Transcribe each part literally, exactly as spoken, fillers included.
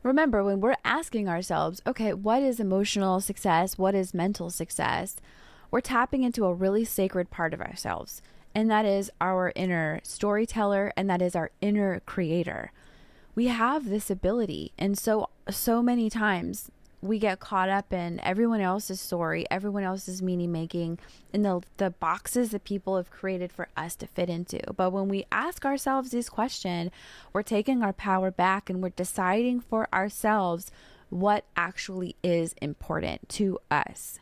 Remember, when we're asking ourselves, okay, what is emotional success? What is mental success? We're tapping into a really sacred part of ourselves, and that is our inner storyteller, and that is our inner creator. We have this ability, and so so many times we get caught up in everyone else's story, everyone else's meaning making, in the the boxes that people have created for us to fit into. But when we ask ourselves this question, we're taking our power back and we're deciding for ourselves what actually is important to us.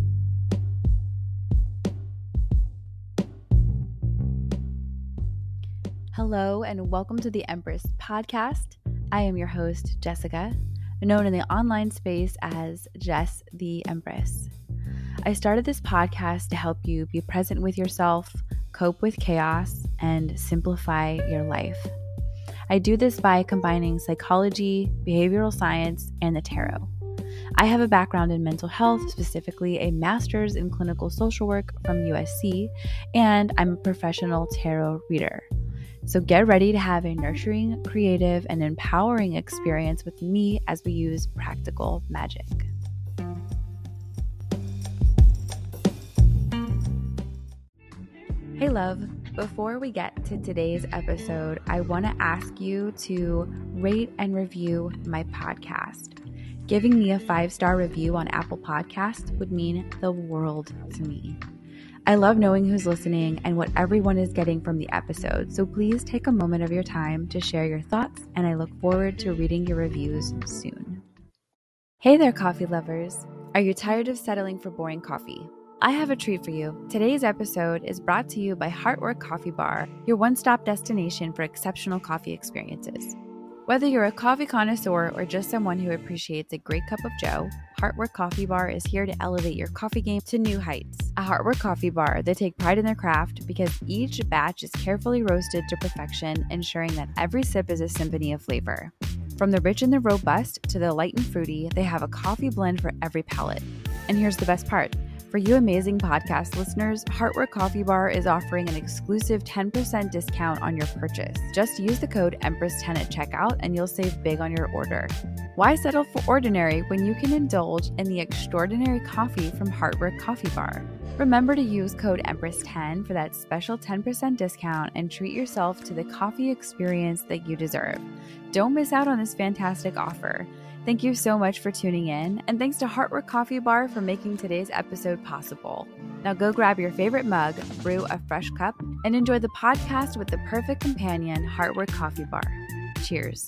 Hello and welcome to the Empress Podcast. I am your host, Jessica, known in the online space as Jess the Empress. I started this podcast to help you be present with yourself, cope with chaos, and simplify your life. I do this by combining psychology, behavioral science, and the tarot. I have a background in mental health, specifically a master's in clinical social work from U S C, and I'm a professional tarot reader. So get ready to have a nurturing, creative, and empowering experience with me as we use practical magic. Hey love, before we get to today's episode, I want to ask you to rate and review my podcast. Giving me a five-star review on Apple Podcasts would mean the world to me. I love knowing who's listening and what everyone is getting from the episode, so please take a moment of your time to share your thoughts, and I look forward to reading your reviews soon. Hey there, coffee lovers. Are you tired of settling for boring coffee? I have a treat for you. Today's episode is brought to you by Heartwork Coffee Bar, your one-stop destination for exceptional coffee experiences. Whether you're a coffee connoisseur or just someone who appreciates a great cup of joe, Heartwork Coffee Bar is here to elevate your coffee game to new heights. At Heartwork Coffee Bar, they take pride in their craft because each batch is carefully roasted to perfection, ensuring that every sip is a symphony of flavor. From the rich and the robust to the light and fruity, they have a coffee blend for every palate. And here's the best part. For you amazing podcast listeners, Heartwork Coffee Bar is offering an exclusive ten percent discount on your purchase. Just use the code Empress ten at checkout and you'll save big on your order. Why settle for ordinary when you can indulge in the extraordinary coffee from Heartwork Coffee Bar? Remember to use code Empress ten for that special ten percent discount and treat yourself to the coffee experience that you deserve. Don't miss out on this fantastic offer. Thank you so much for tuning in, and thanks to Heartwork Coffee Bar for making today's episode possible. Now go grab your favorite mug, brew a fresh cup, and enjoy the podcast with the perfect companion, Heartwork Coffee Bar. Cheers.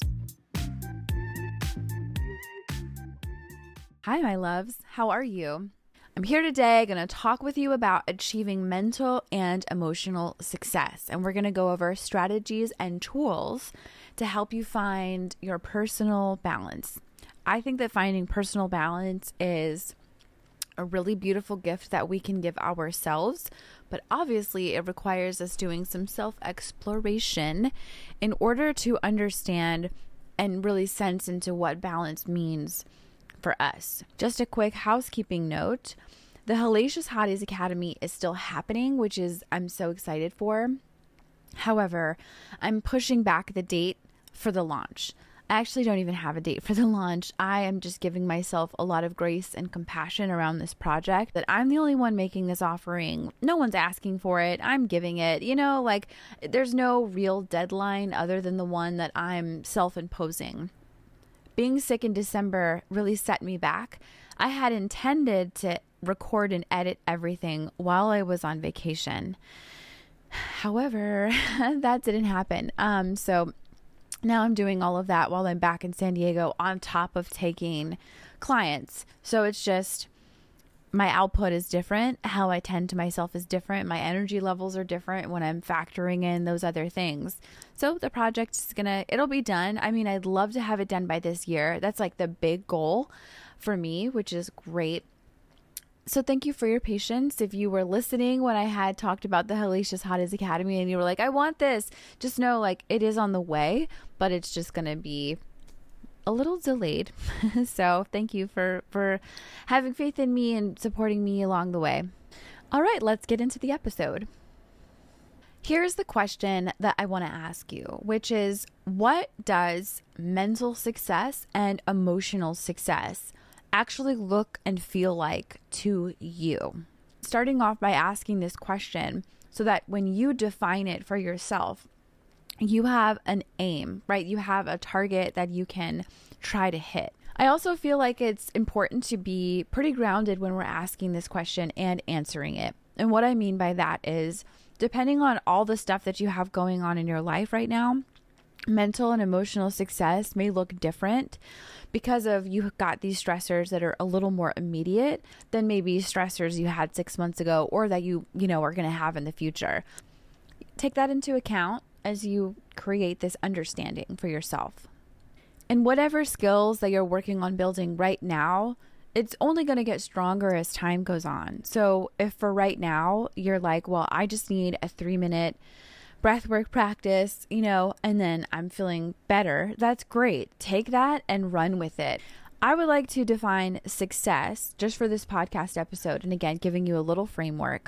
Hi, my loves. How are you? I'm here today going to talk with you about achieving mental and emotional success, and we're going to go over strategies and tools to help you find your personal balance. I think that finding personal balance is a really beautiful gift that we can give ourselves, but obviously it requires us doing some self-exploration in order to understand and really sense into what balance means for us. Just a quick housekeeping note. The Hellacious Hotties Academy is still happening, which is I'm so excited for. However, I'm pushing back the date for the launch. I actually don't even have a date for the launch. I am just giving myself a lot of grace and compassion around this project, that I'm the only one making this offering. No one's asking for it. I'm giving it. You know, like there's no real deadline other than the one that I'm self-imposing. Being sick in December really set me back. I had intended to record and edit everything while I was on vacation. However, that didn't happen. Um, so now I'm doing all of that while I'm back in San Diego on top of taking clients. So it's just my output is different. How I tend to myself is different. My energy levels are different when I'm factoring in those other things. So the project is going to, it'll be done. I mean, I'd love to have it done by this year. That's like the big goal for me, which is great. So thank you for your patience. If you were listening when I had talked about the Hellacious Hotties Academy and you were like, I want this, just know like it is on the way, but it's just going to be a little delayed. So thank you for, for having faith in me and supporting me along the way. All right, let's get into the episode. Here's the question that I want to ask you, which is, what does mental success and emotional success actually look and feel like to you? Starting off by asking this question so that when you define it for yourself, you have an aim, right? You have a target that you can try to hit. I also feel like it's important to be pretty grounded when we're asking this question and answering it. And what I mean by that is, depending on all the stuff that you have going on in your life right now, mental and emotional success may look different because of you've got these stressors that are a little more immediate than maybe stressors you had six months ago or that you, you know, are going to have in the future. Take that into account as you create this understanding for yourself. And whatever skills that you're working on building right now, it's only going to get stronger as time goes on. So if for right now, you're like, well, I just need a three minute breathwork practice, you know, and then I'm feeling better, that's great. Take that and run with it. I would like to define success just for this podcast episode, and again, giving you a little framework,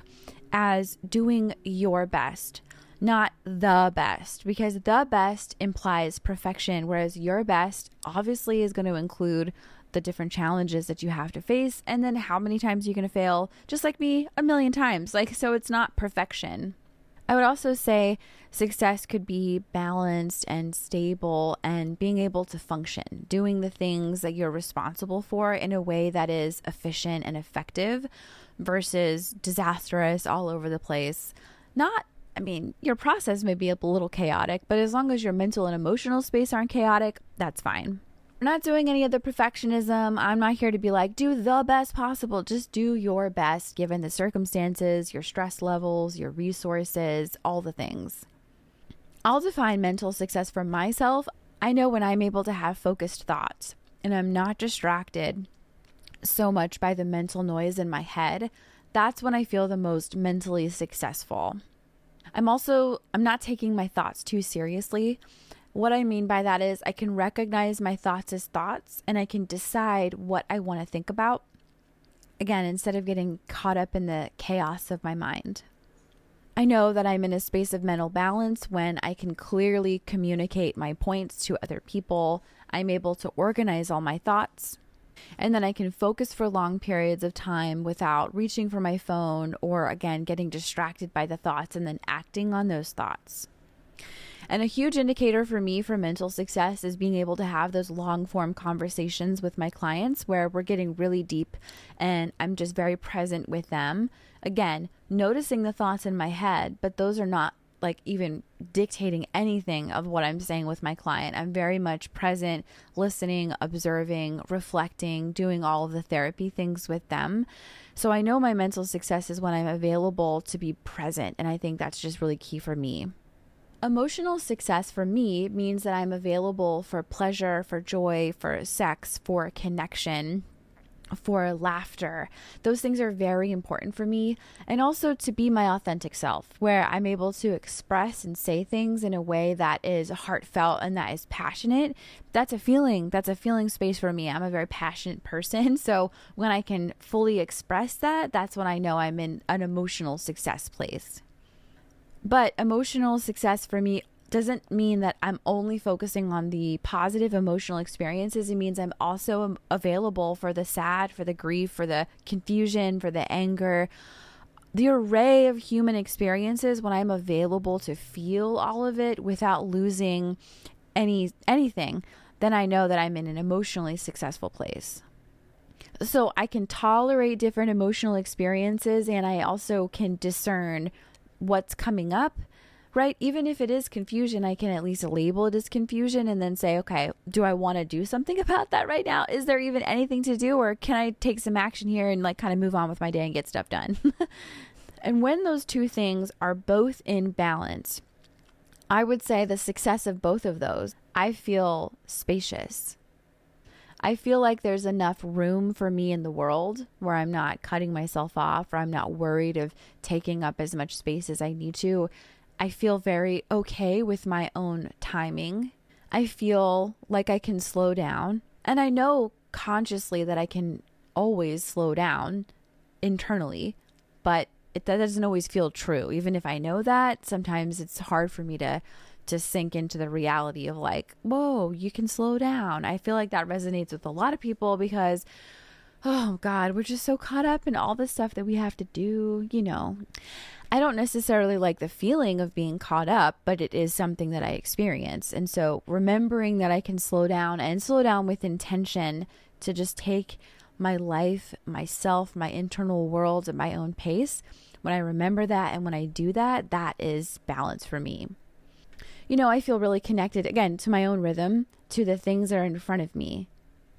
as doing your best, not the best, because the best implies perfection, whereas your best obviously is going to include the different challenges that you have to face, and then how many times you're going to fail, just like me, a million times. Like, so it's not perfection. I would also say success could be balanced and stable and being able to function, doing the things that you're responsible for in a way that is efficient and effective versus disastrous all over the place. Not, I mean, your process may be a little chaotic, but as long as your mental and emotional space aren't chaotic, that's fine. We're not doing any of the perfectionism. I'm not here to be like, do the best possible. Just do your best given the circumstances, your stress levels, your resources, all the things. I'll define mental success for myself. I know when I'm able to have focused thoughts and I'm not distracted so much by the mental noise in my head, that's when I feel the most mentally successful. I'm also, I'm not taking my thoughts too seriously. What I mean by that is I can recognize my thoughts as thoughts and I can decide what I want to think about. Again, instead of getting caught up in the chaos of my mind. I know that I'm in a space of mental balance when I can clearly communicate my points to other people. I'm able to organize all my thoughts. And then I can focus for long periods of time without reaching for my phone or, again, getting distracted by the thoughts and then acting on those thoughts. And a huge indicator for me for mental success is being able to have those long form conversations with my clients where we're getting really deep and I'm just very present with them. Again, noticing the thoughts in my head, but those are not like even dictating anything of what I'm saying with my client. I'm very much present, listening, observing, reflecting, doing all of the therapy things with them. So I know my mental success is when I'm available to be present. And I think that's just really key for me. Emotional success for me means that I'm available for pleasure, for joy, for sex, for connection, for laughter. Those things are very important for me. And also to be my authentic self, where I'm able to express and say things in a way that is heartfelt and that is passionate. That's a feeling. That's a feeling space for me. I'm a very passionate person. So when I can fully express that, that's when I know I'm in an emotional success place. But emotional success for me doesn't mean that I'm only focusing on the positive emotional experiences. It means I'm also available for the sad, for the grief, for the confusion, for the anger, the array of human experiences. When I'm available to feel all of it without losing any anything, then I know that I'm in an emotionally successful place. So I can tolerate different emotional experiences, and I also can discern what's coming up, right? Even if it is confusion, I can at least label it as confusion and then say, okay, do I want to do something about that right now? Is there even anything to do, or can I take some action here and like kind of move on with my day and get stuff done? And when those two things are both in balance, I would say the success of both of those, I feel spacious. I feel like there's enough room for me in the world where I'm not cutting myself off, or I'm not worried of taking up as much space as I need to. I feel very okay with my own timing. I feel like I can slow down, and I know consciously that I can always slow down internally, but it that doesn't always feel true. Even if I know that, sometimes it's hard for me to to sink into the reality of like, whoa, you can slow down. I feel like that resonates with a lot of people because, oh God, we're just so caught up in all the stuff that we have to do, you know. I don't necessarily like the feeling of being caught up, but it is something that I experience. And so remembering that I can slow down and slow down with intention to just take my life, myself, my internal world at my own pace. When I remember that and when I do that, that is balance for me. You know, I feel really connected, again, to my own rhythm, to the things that are in front of me.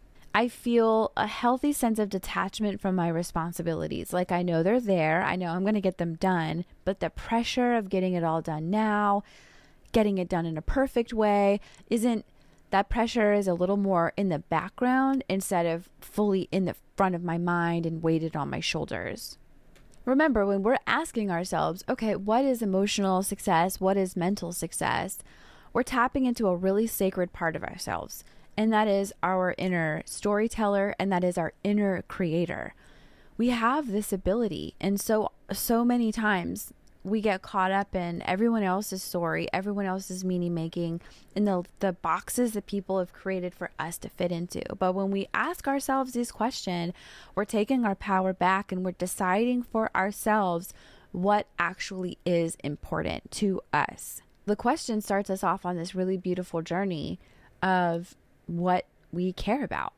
I feel a healthy sense of detachment from my responsibilities. Like I know they're there. I know I'm going to get them done, but the pressure of getting it all done now, getting it done in a perfect way, isn't, that pressure is a little more in the background instead of fully in the front of my mind and weighted on my shoulders. Remember, when we're asking ourselves, okay, what is emotional success? What is mental success? We're tapping into a really sacred part of ourselves. And that is our inner storyteller, and that is our inner creator. We have this ability. And so, so many times we get caught up in everyone else's story, everyone else's meaning making, in the, the boxes that people have created for us to fit into. But when we ask ourselves this question, we're taking our power back and we're deciding for ourselves what actually is important to us. The question starts us off on this really beautiful journey of what we care about.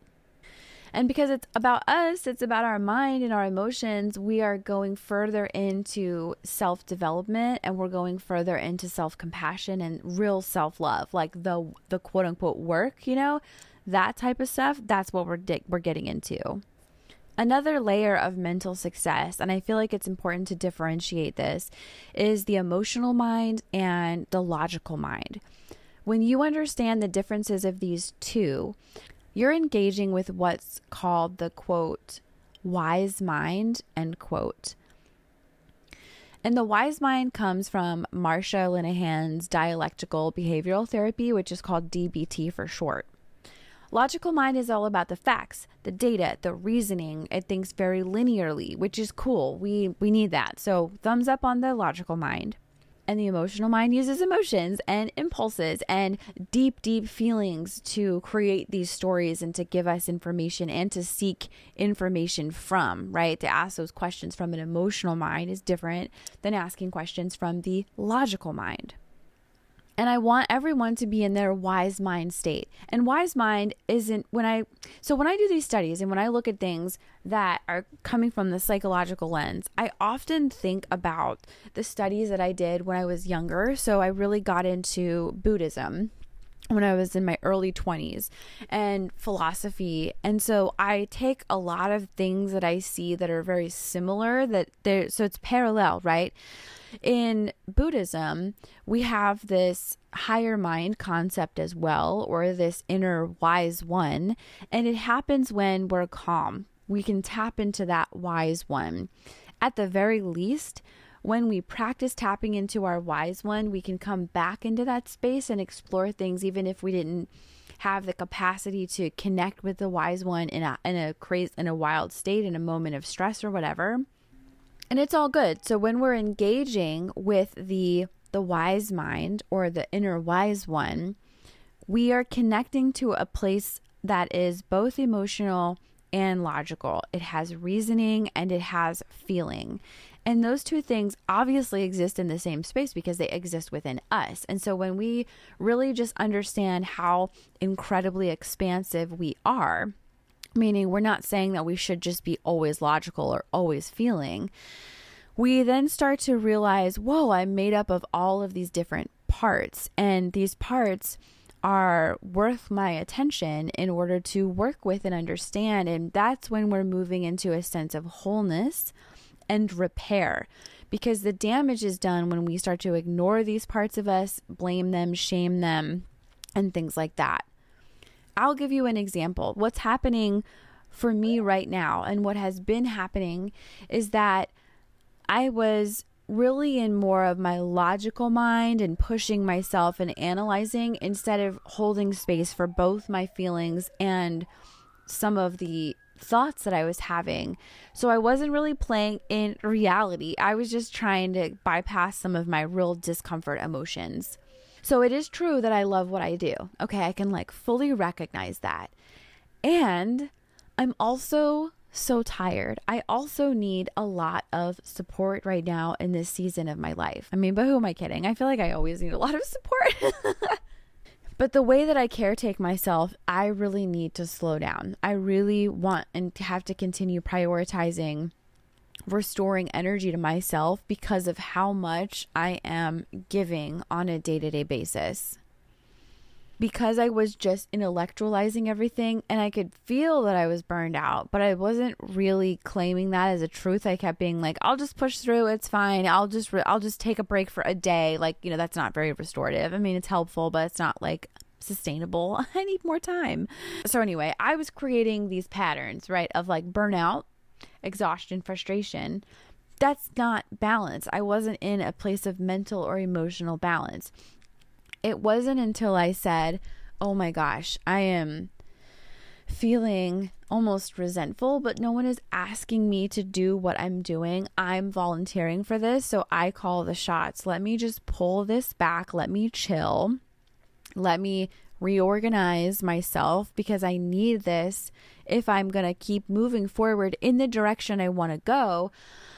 And because it's about us, it's about our mind and our emotions, we are going further into self-development, and we're going further into self-compassion and real self-love, like the the quote-unquote work, you know, that type of stuff. That's what we're di- we're getting into. Another layer of mental success, and I feel like it's important to differentiate this, is the emotional mind and the logical mind. When you understand the differences of these two, you're engaging with what's called the, quote, wise mind, end quote. And the wise mind comes from Marsha Linehan's dialectical behavioral therapy, which is called D B T for short. Logical mind is all about the facts, the data, the reasoning. It thinks very linearly, which is cool. We we need that. So thumbs up on the logical mind. And the emotional mind uses emotions and impulses and deep, deep feelings to create these stories and to give us information and to seek information from, right? To ask those questions from an emotional mind is different than asking questions from the logical mind. And I want everyone to be in their wise mind state. And wise mind isn't when I, so when I do these studies and when I look at things that are coming from the psychological lens, I often think about the studies that I did when I was younger. So I really got into Buddhism when I was in my early twenties and philosophy. And so I take a lot of things that I see that are very similar, that they're, so it's parallel, right? In Buddhism, we have this higher mind concept as well, or this inner wise one, and it happens when we're calm. We can tap into that wise one. At the very least, when we practice tapping into our wise one, we can come back into that space and explore things even if we didn't have the capacity to connect with the wise one in a in a crazy in a wild state, in a moment of stress or whatever. And it's all good. So when we're engaging with the the wise mind or the inner wise one, we are connecting to a place that is both emotional and logical. It has reasoning and it has feeling. And those two things obviously exist in the same space because they exist within us. And so when we really just understand how incredibly expansive we are, meaning we're not saying that we should just be always logical or always feeling, we then start to realize, whoa, I'm made up of all of these different parts, and these parts are worth my attention in order to work with and understand. And that's when we're moving into a sense of wholeness and repair, because the damage is done when we start to ignore these parts of us, blame them, shame them, and things like that. I'll give you an example. What's happening for me right now, and what has been happening, is that I was really in more of my logical mind and pushing myself and analyzing instead of holding space for both my feelings and some of the thoughts that I was having. So I wasn't really playing in reality. I was just trying to bypass some of my real discomfort emotions. So it is true that I love what I do. Okay, I can like fully recognize that. And I'm also so tired. I also need a lot of support right now in this season of my life. I mean, but who am I kidding? I feel like I always need a lot of support. But the way that I caretake myself, I really need to slow down. I really want and have to continue prioritizing restoring energy to myself because of how much I am giving on a day-to-day basis. Because I was just intellectualizing everything and I could feel that I was burned out, but I wasn't really claiming that as a truth. I kept being like, I'll just push through. It's fine. I'll just, re- I'll just take a break for a day. Like, you know, that's not very restorative. I mean, it's helpful, but it's not like sustainable. I need more time. So anyway, I was creating these patterns, right? Of like burnout, exhaustion, frustration. That's not balance. I wasn't in a place of mental or emotional balance. It wasn't until I said, oh my gosh, I am feeling almost resentful, but no one is asking me to do what I'm doing. I'm volunteering for this, so I call the shots. Let me just pull this back. Let me chill. Let me reorganize myself because I need this if I'm going to keep moving forward in the direction I want to go.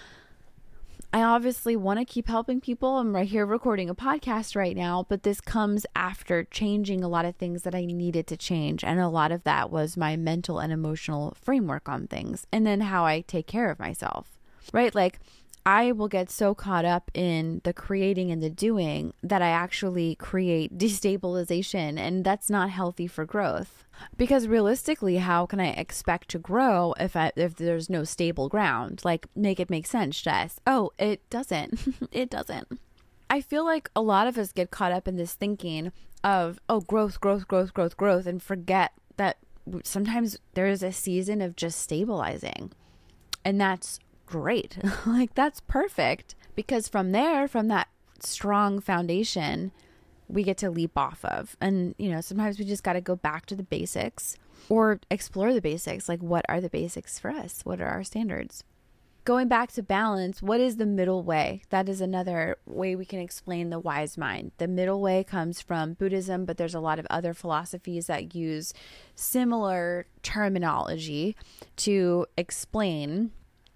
I obviously want to keep helping people. I'm right here recording a podcast right now, but this comes after changing a lot of things that I needed to change. And a lot of that was my mental and emotional framework on things and then how I take care of myself, right? Like I will get so caught up in the creating and the doing that I actually create destabilization, and that's not healthy for growth. Because realistically, how can I expect to grow if I, if there's no stable ground? Like, make it make sense, Jess. Oh, it doesn't. It doesn't. I feel like a lot of us get caught up in this thinking of, oh, growth, growth, growth, growth, growth, and forget that sometimes there is a season of just stabilizing. And that's great. Like, that's perfect. Because from there, from that strong foundation, we get to leap off of. And, you know, sometimes we just got to go back to the basics or explore the basics. Like, what are the basics for us? What are our standards? Going back to balance, what is the middle way? That is another way we can explain the wise mind. The middle way comes from Buddhism, but there's a lot of other philosophies that use similar terminology to explain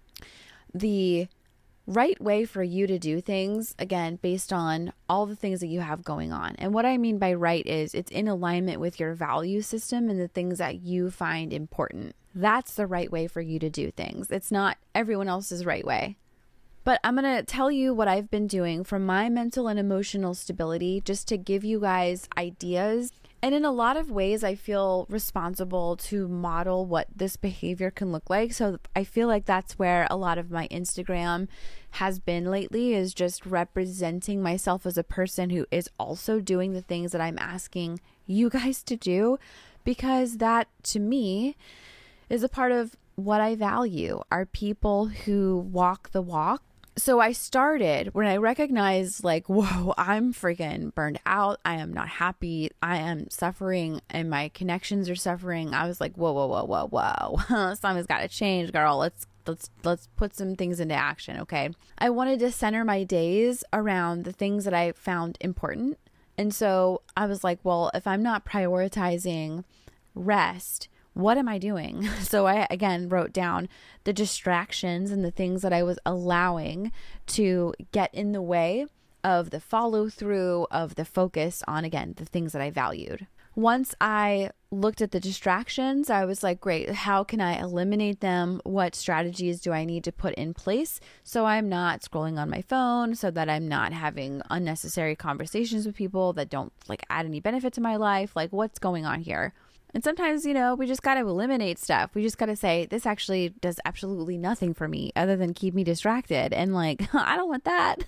the right way for you to do things, again, based on all the things that you have going on. And what I mean by right is it's in alignment with your value system and the things that you find important. That's the right way for you to do things. It's not everyone else's right way. But I'm going to tell you what I've been doing for my mental and emotional stability, just to give you guys ideas. And in a lot of ways, I feel responsible to model what this behavior can look like. So I feel like that's where a lot of my Instagram has been lately, is just representing myself as a person who is also doing the things that I'm asking you guys to do, because that to me is a part of what I value, are people who walk the walk. So I started when I recognized, like, whoa, I'm freaking burned out. I am not happy. I am suffering and my connections are suffering. I was like, whoa, whoa, whoa, whoa, whoa. Something's got to change, girl. Let's let's let's put some things into action. Okay. I wanted to center my days around the things that I found important. And so I was like, well, if I'm not prioritizing rest, what am I doing? So I, again, wrote down the distractions and the things that I was allowing to get in the way of the follow through, of the focus on, again, the things that I valued. Once I looked at the distractions, I was like, great, how can I eliminate them? What strategies do I need to put in place so I'm not scrolling on my phone, so that I'm not having unnecessary conversations with people that don't like add any benefit to my life? Like, what's going on here? And sometimes, you know, we just got to eliminate stuff. We just got to say, this actually does absolutely nothing for me other than keep me distracted. And like, I don't want that.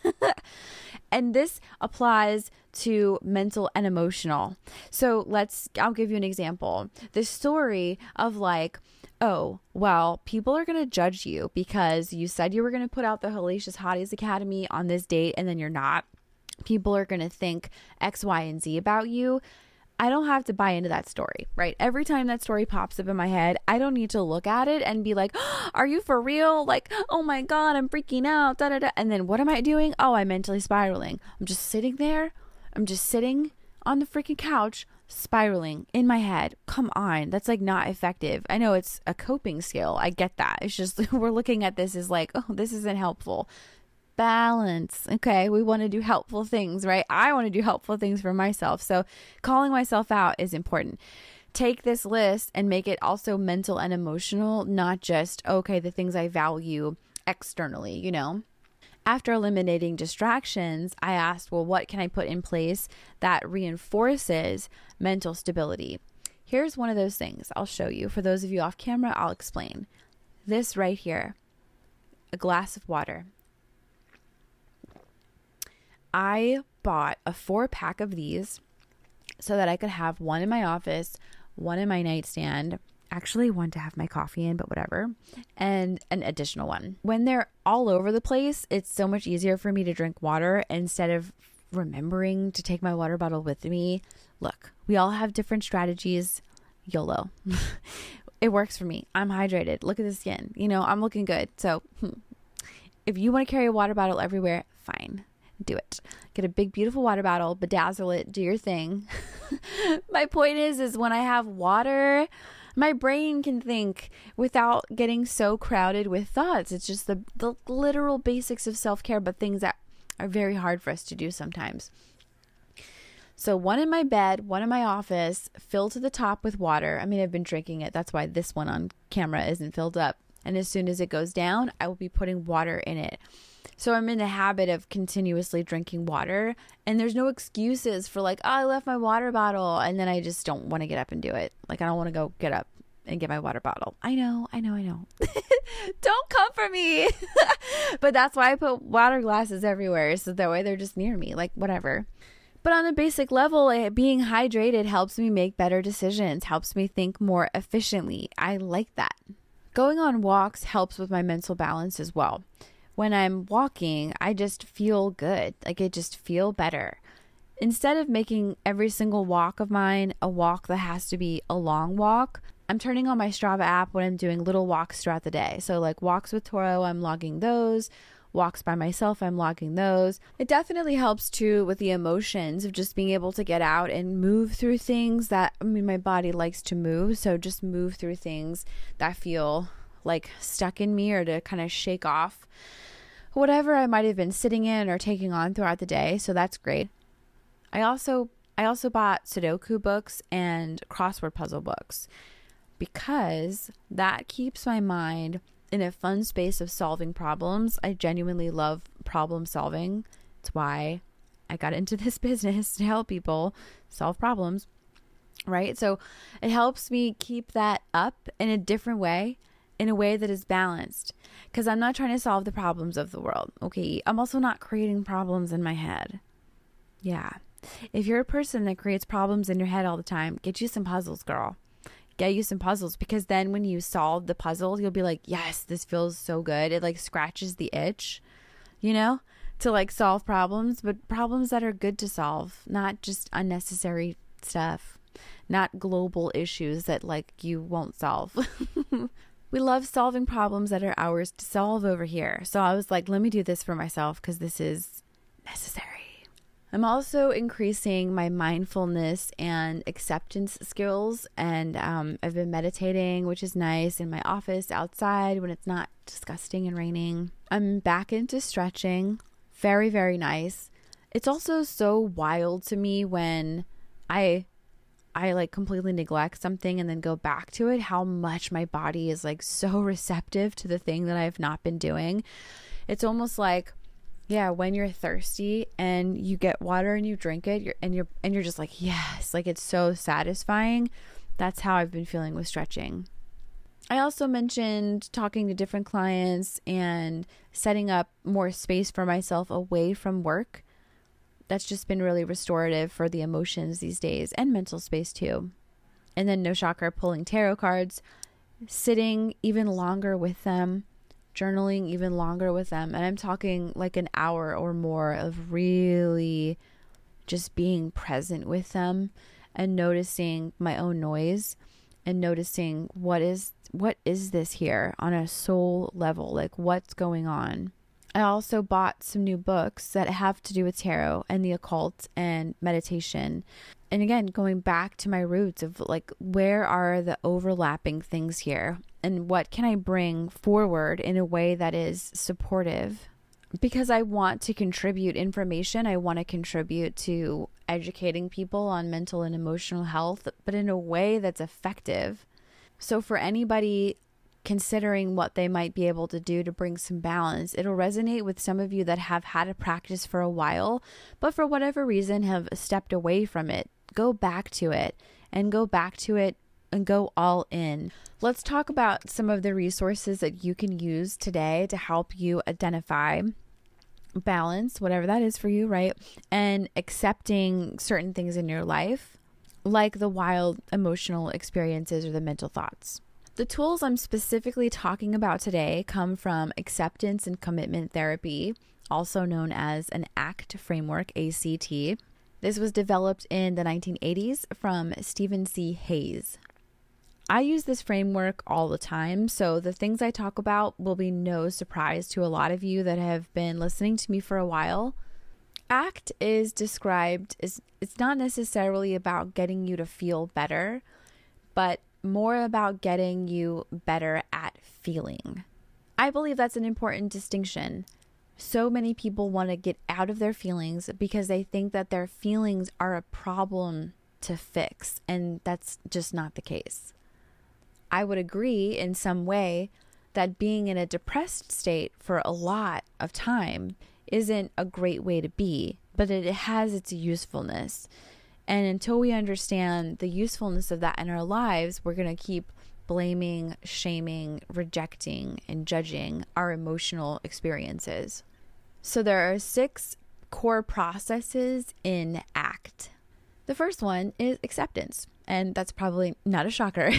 And this applies to mental and emotional. So let's, I'll give you an example. This story of like, oh, well, people are going to judge you because you said you were going to put out the Hellacious Hotties Academy on this date and then you're not. People are going to think X, Y, and Z about you. I don't have to buy into that story, right? Every time that story pops up in my head, I don't need to look at it and be like, oh, are you for real? Like, oh my God, I'm freaking out. Da, da, da. And then what am I doing? Oh, I'm mentally spiraling. I'm just sitting there. I'm just sitting on the freaking couch, spiraling in my head. Come on. That's like not effective. I know it's a coping skill. I get that. It's just we're looking at this as like, oh, this isn't helpful. Balance. Okay. We want to do helpful things, right? I want to do helpful things for myself. So calling myself out is important. Take this list and make it also mental and emotional, not just, okay, the things I value externally, you know? After eliminating distractions, I asked, well, what can I put in place that reinforces mental stability? Here's one of those things I'll show you. For those of you off camera, I'll explain. This right here, a glass of water. I bought a four pack of these so that I could have one in my office, one in my nightstand, actually one to have my coffee in, but whatever, and an additional one. When they're all over the place, it's so much easier for me to drink water instead of remembering to take my water bottle with me. Look, we all have different strategies. YOLO. It works for me. I'm hydrated. Look at the skin. You know, I'm looking good. So hmm. If you want to carry a water bottle everywhere, fine. Do it. Get a big, beautiful water bottle, bedazzle it, do your thing. My point is, is when I have water, my brain can think without getting so crowded with thoughts. It's just the, the literal basics of self-care, but things that are very hard for us to do sometimes. So one in my bed, one in my office, filled to the top with water. I mean, I've been drinking it. That's why this one on camera isn't filled up. And as soon as it goes down, I will be putting water in it. So I'm in the habit of continuously drinking water, and there's no excuses for like, oh, I left my water bottle. And then I just don't want to get up and do it. Like, I don't want to go get up and get my water bottle. I know, I know, I know. Don't come for me. But that's why I put water glasses everywhere. So that way they're just near me, like whatever. But on a basic level, being hydrated helps me make better decisions, helps me think more efficiently. I like that. Going on walks helps with my mental balance as well. When I'm walking, I just feel good. Like I just feel better. Instead of making every single walk of mine a walk that has to be a long walk, I'm turning on my Strava app when I'm doing little walks throughout the day. So like walks with Toro, I'm logging those. Walks by myself, I'm logging those. It definitely helps too with the emotions of just being able to get out and move through things that, I mean, my body likes to move. So just move through things that feel like stuck in me, or to kind of shake off whatever I might have been sitting in or taking on throughout the day. So that's great. I also I also bought Sudoku books and crossword puzzle books because that keeps my mind in a fun space of solving problems. I genuinely love problem solving. It's why I got into this business, to help people solve problems, right? So it helps me keep that up in a different way, in a way that is balanced, because I'm not trying to solve the problems of the world. Okay. I'm also not creating problems in my head. Yeah. If you're a person that creates problems in your head all the time, get you some puzzles, girl. Get you some puzzles, because then when you solve the puzzle, you'll be like, yes, this feels so good. It like scratches the itch, you know, to like solve problems, but problems that are good to solve, not just unnecessary stuff, not global issues that like you won't solve. We love solving problems that are ours to solve over here. So I was like, let me do this for myself because this is necessary. I'm also increasing my mindfulness and acceptance skills, and um, I've been meditating, which is nice, in my office, outside when it's not disgusting and raining. I'm back into stretching. Very, very nice. It's also so wild to me when I I like completely neglect something and then go back to it, how much my body is like so receptive to the thing that I've not been doing. It's almost like, yeah, when you're thirsty and you get water and you drink it, you're, and you're and you're just like, yes, like it's so satisfying. That's how I've been feeling with stretching. I also mentioned talking to different clients and setting up more space for myself away from work. That's just been really restorative for the emotions these days, and mental space too. And then, no shocker, pulling tarot cards, sitting even longer with them, journaling even longer with them. And I'm talking like an hour or more of really just being present with them and noticing my own noise and noticing what is what is this here on a soul level, like what's going on. I also bought some new books that have to do with tarot and the occult and meditation. And again, going back to my roots of like, where are the overlapping things here? And what can I bring forward in a way that is supportive? Because I want to contribute information. I want to contribute to educating people on mental and emotional health, but in a way that's effective. So for anybody considering what they might be able to do to bring some balance, it'll resonate with some of you that have had a practice for a while, but for whatever reason have stepped away from it. Go back to it and go back to it and go all in. Let's talk about some of the resources that you can use today to help you identify balance, whatever that is for you, right? And accepting certain things in your life, like the wild emotional experiences or the mental thoughts. The tools I'm specifically talking about today come from acceptance and commitment therapy, also known as an ACT framework, A C T. This was developed in the nineteen eighties from Stephen C. Hayes. I use this framework all the time, so the things I talk about will be no surprise to a lot of you that have been listening to me for a while. ACT is described as, it's not necessarily about getting you to feel better, but more about getting you better at feeling. I believe that's an important distinction. So many people want to get out of their feelings because they think that their feelings are a problem to fix, and that's just not the case. I would agree in some way that being in a depressed state for a lot of time isn't a great way to be, but it has its usefulness. And until we understand the usefulness of that in our lives, we're going to keep blaming, shaming, rejecting, and judging our emotional experiences. So there are six core processes in ACT. The first one is acceptance. And that's probably not a shocker.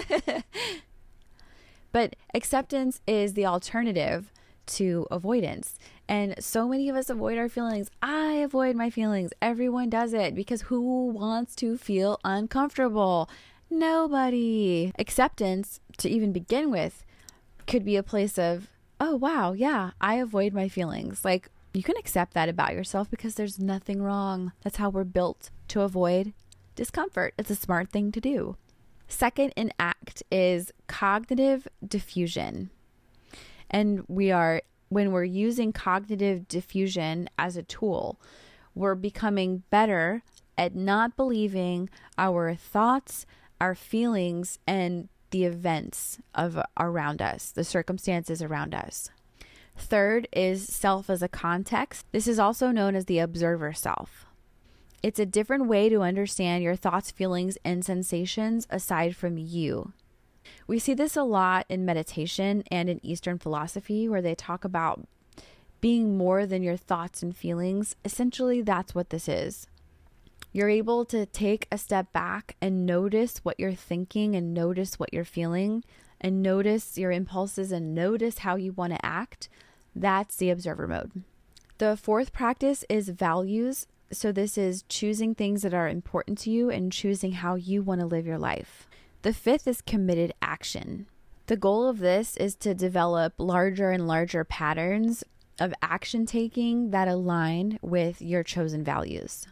But acceptance is the alternative to avoidance. And so many of us avoid our feelings. I avoid my feelings. Everyone does it because who wants to feel uncomfortable? Nobody. Acceptance, to even begin with, could be a place of, oh, wow, yeah, I avoid my feelings. Like, you can accept that about yourself because there's nothing wrong. That's how we're built, to avoid discomfort. It's a smart thing to do. Second in ACT is cognitive diffusion. And we are, when we're using cognitive diffusion as a tool, we're becoming better at not believing our thoughts, our feelings, and the events of around us, the circumstances around us. Third is self as a context. This is also known as the observer self. It's a different way to understand your thoughts, feelings, and sensations aside from you. We see this a lot in meditation and in Eastern philosophy, where they talk about being more than your thoughts and feelings. Essentially, that's what this is. You're able to take a step back and notice what you're thinking and notice what you're feeling and notice your impulses and notice how you want to act. That's the observer mode. The fourth practice is values. So this is choosing things that are important to you and choosing how you want to live your life. The fifth is committed action. The goal of this is to develop larger and larger patterns of action taking that align with your chosen values.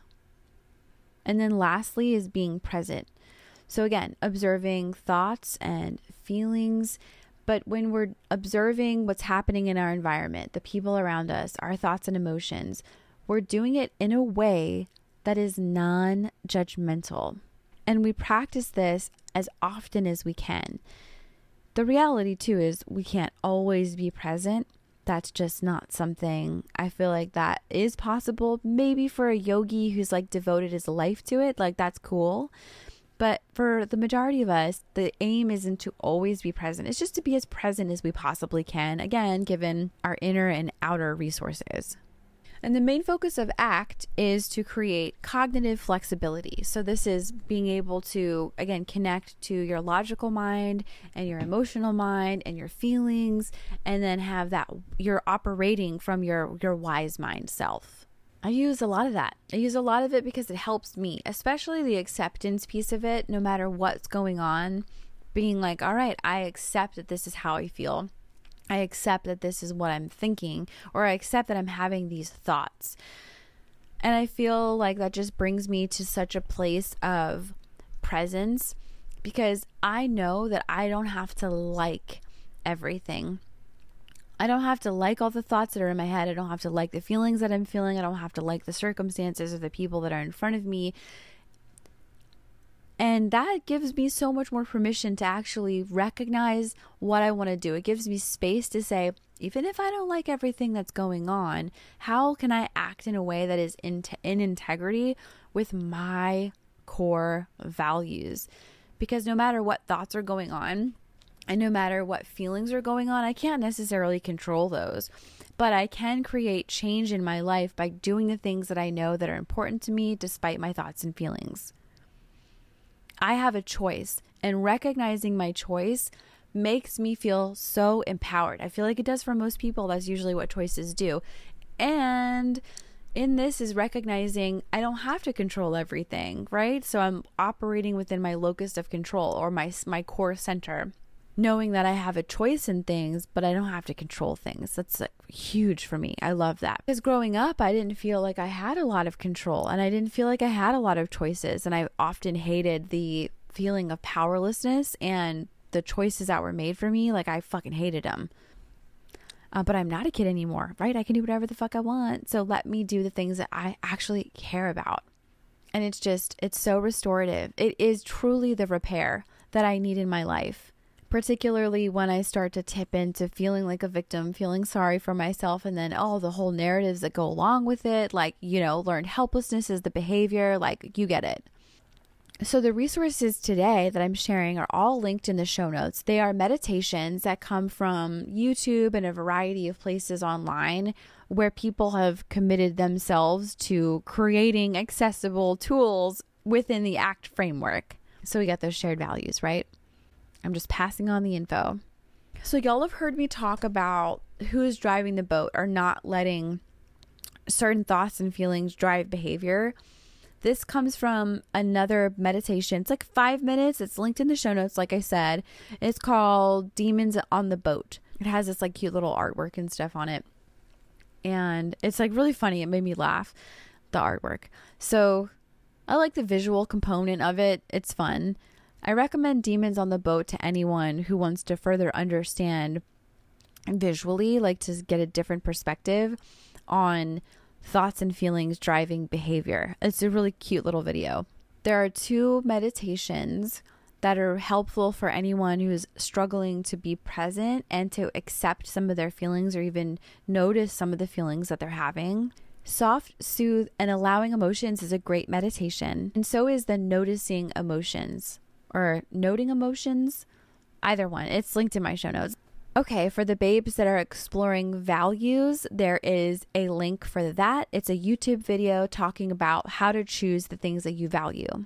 And then lastly is being present. So again, observing thoughts and feelings, but when we're observing what's happening in our environment, the people around us, our thoughts and emotions, we're doing it in a way that is non-judgmental. And we practice this as often as we can. The reality too is we can't always be present. That's just not something I feel like that is possible. Maybe for a yogi who's like devoted his life to it, like that's cool. But for the majority of us, the aim isn't to always be present. It's just to be as present as we possibly can, again, given our inner and outer resources. And the main focus of ACT is to create cognitive flexibility. So this is being able to, again, connect to your logical mind and your emotional mind and your feelings, and then have that, you're operating from your, your wise mind self. I use a lot of that. I use a lot of it because it helps me, especially the acceptance piece of it, no matter what's going on, being like, all right, I accept that this is how I feel. I accept that this is what I'm thinking, or I accept that I'm having these thoughts. And I feel like that just brings me to such a place of presence, because I know that I don't have to like everything. I don't have to like all the thoughts that are in my head. I don't have to like the feelings that I'm feeling. I don't have to like the circumstances or the people that are in front of me. And that gives me so much more permission to actually recognize what I want to do. It gives me space to say, even if I don't like everything that's going on, how can I act in a way that is in, t- in integrity with my core values? Because no matter what thoughts are going on, and no matter what feelings are going on, I can't necessarily control those. But I can create change in my life by doing the things that I know that are important to me despite my thoughts and feelings. I have a choice, and recognizing my choice makes me feel so empowered. I feel like it does for most people. That's usually what choices do. And in this is recognizing I don't have to control everything, right? So I'm operating within my locus of control, or my my core center, knowing that I have a choice in things, but I don't have to control things. That's like huge for me. I love that. Because growing up, I didn't feel like I had a lot of control, and I didn't feel like I had a lot of choices. And I often hated the feeling of powerlessness and the choices that were made for me. Like, I fucking hated them. Uh, but I'm not a kid anymore, right? I can do whatever the fuck I want. So let me do the things that I actually care about. And it's just, it's so restorative. It is truly the repair that I need in my life. Particularly when I start to tip into feeling like a victim, feeling sorry for myself, and then all oh, the whole narratives that go along with it, like, you know, learned helplessness is the behavior, like, you get it. So the resources today that I'm sharing are all linked in the show notes. They are meditations that come from YouTube and a variety of places online where people have committed themselves to creating accessible tools within the ACT framework. So we got those shared values, right? I'm just passing on the info. So y'all have heard me talk about who is driving the boat, or not letting certain thoughts and feelings drive behavior. This comes from another meditation. It's like five minutes. It's linked in the show notes, like I said. It's called Demons on the Boat. It has this like cute little artwork and stuff on it. And it's like really funny. It made me laugh, the artwork. So I like the visual component of it. It's fun. I recommend Demons on the Boat to anyone who wants to further understand visually, like to get a different perspective on thoughts and feelings driving behavior. It's a really cute little video. There are two meditations that are helpful for anyone who's struggling to be present and to accept some of their feelings, or even notice some of the feelings that they're having. Soft, Soothe, and Allowing Emotions is a great meditation. And so is the Noticing Emotions, or Noting Emotions. Either one. It's linked in my show notes. Okay, for the babes that are exploring values, there is a link for that. It's a YouTube video talking about how to choose the things that you value.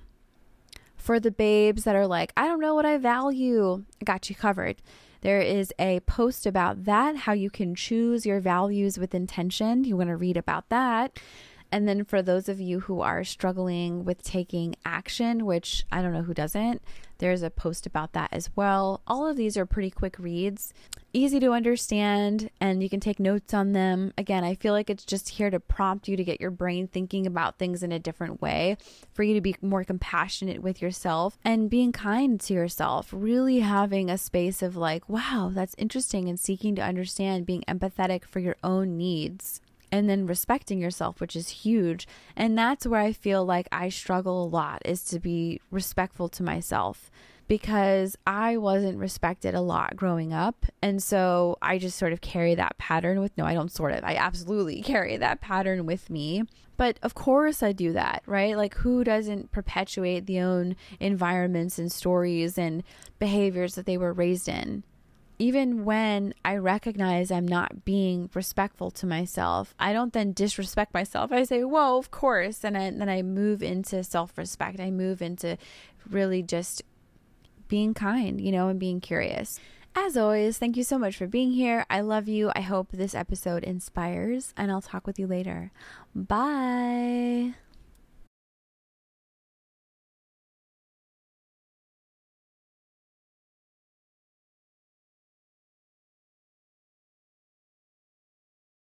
For the babes that are like, I don't know what I value, I got you covered. There is a post about that, how you can choose your values with intention. You want to read about that. And then for those of you who are struggling with taking action, which I don't know who doesn't, there's a post about that as well. All of these are pretty quick reads, easy to understand, and you can take notes on them. Again, I feel like it's just here to prompt you to get your brain thinking about things in a different way, for you to be more compassionate with yourself and being kind to yourself, really having a space of like, wow, that's interesting, and seeking to understand, being empathetic for your own needs. And then respecting yourself, which is huge. And that's where I feel like I struggle a lot, is to be respectful to myself, because I wasn't respected a lot growing up. And so I just sort of carry that pattern with, no, I don't sort of, I absolutely carry that pattern with me. But of course I do that, right? Like, who doesn't perpetuate the own environments and stories and behaviors that they were raised in? Even when I recognize I'm not being respectful to myself, I don't then disrespect myself. I say, whoa, of course. And I, then I move into self-respect. I move into really just being kind, you know, and being curious. As always, thank you so much for being here. I love you. I hope this episode inspires, and I'll talk with you later. Bye.